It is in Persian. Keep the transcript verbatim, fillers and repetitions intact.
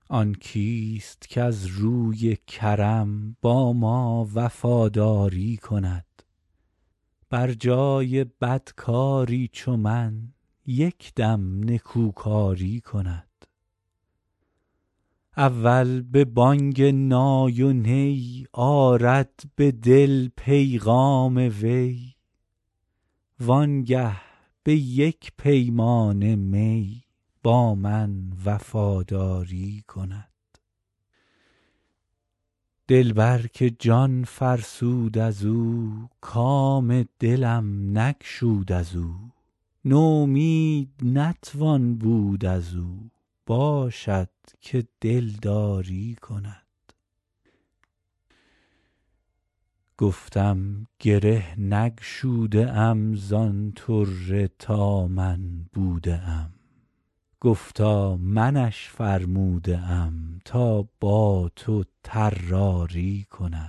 آن کیست کز روی کرم با ما وفاداری کند بر جای بدکاری چو من یک دم نکوکاری کند اول به بانگ نای و نی آرد به دل پیغام وی وانگه به یک پیمانه می با من وفاداری کند دلبر که جان فرسود از او کام دلم نگشود از او نومید نتوان بود از او باشد که دلداری کند گفتم گره نگشوده ام زان طره تا من بوده ام گفتا منش فرموده ام تا با تو طراری کند